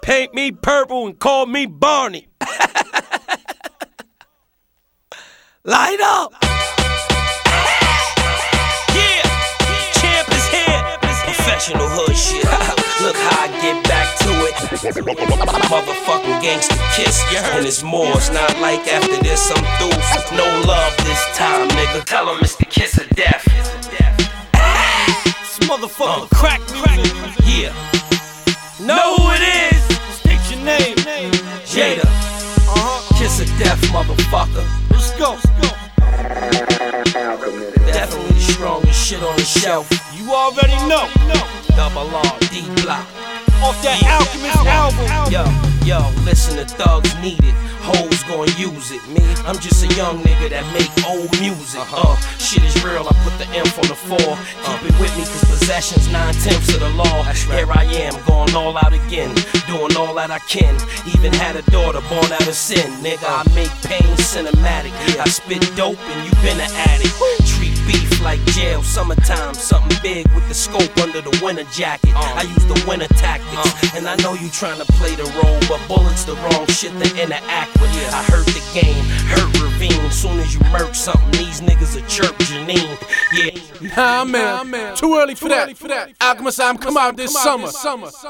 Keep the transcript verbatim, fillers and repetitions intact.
Paint me purple and call me Barney. Light up. Yeah, champ is here. Professional hood shit. Look how I get back to it. Motherfucking gangsta kiss. And it's more, it's not like after this I'm through. No love this time, nigga. Tell him it's the kiss of death. This motherfucking uh, crack music. Yeah. Know who it is. State your name. Jada. Uh-huh. Kiss of death, motherfucker. Let's go. Let's go. Definitely the strongest shit on the shelf. You already know. Double R, D Block. Off that yeah. Alchemist album. Yo, yo, listen to thugs need it. Hoes gon' use it. Me, I'm just a young nigga that make old music. Uh, shit is real, I put the F on the four. Keep it with me, cause possession's nine-tenths of the law. Here I am, going all out again. Doing all that I can. Even had a daughter born out of sin. Nigga, I make pain cinematic. I spit dope and you been an addict. Treat beef like jail, summertime. Something big with the scope under the winter jacket. I use the winter tactics. And I know you tryna play the role, but bullets the wrong shit to interact with. I hurt the game, hurt Ravine. Soon as you murk something, these niggas a chirp Janine. Yeah. Nah, man, too early for that. Alchemist album come out this summer.